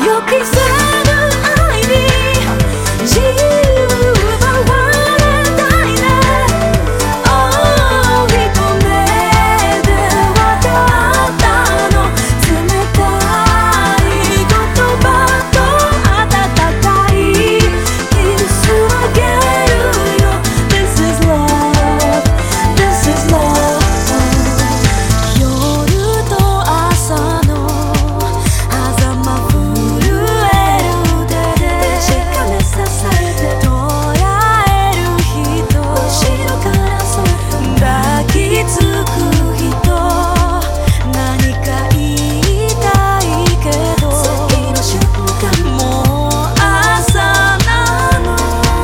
予期せぬ愛に自由奪われたいね。Oh 一目でわかったの。冷たい言葉と温かいキスあげるよ。 This is love, this is love。 夜と朝の狭間震える手で確かめさされて捉える人、後ろからそっと抱きつく人、何か言いたいけど次の瞬間もう朝なの。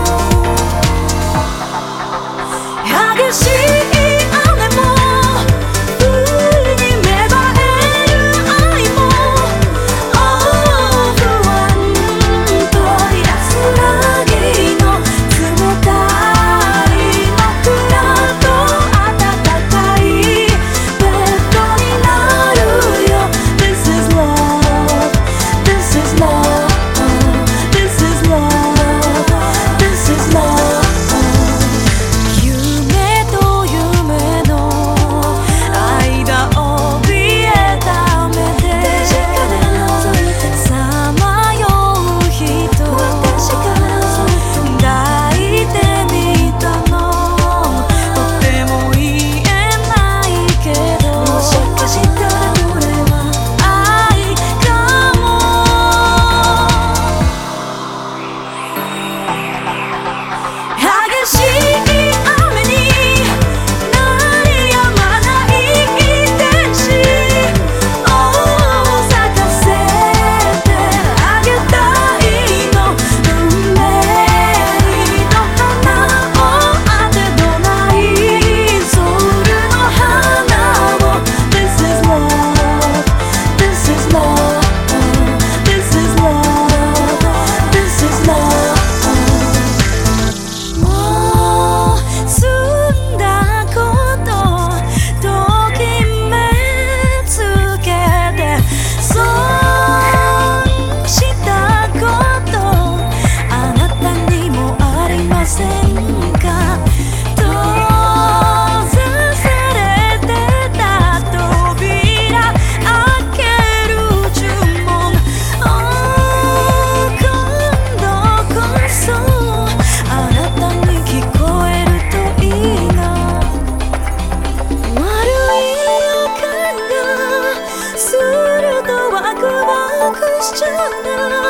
激しい雨も冬に芽生える愛も、不安と安らぎの冷たい枕と温かいベッドになるよ。 This is love, this is love, this is love, this is love。 夢と夢の間怯えた目でさまよう人、抱いてみたの。とても言えないけど、もしかしたらこれは愛かも。激しい雨に鳴りやまない天使を咲かせてあげたいの。運命の花を当てどないソウルの花を。 This is love, this is love, this is love, this is love。 もう済んだことと決めつけて損したことあなたにもありませんか。閉ざされてた扉開ける呪文、今度こそあなたに聞こえるといいな。悪い予感がするとワクワクしちゃうな。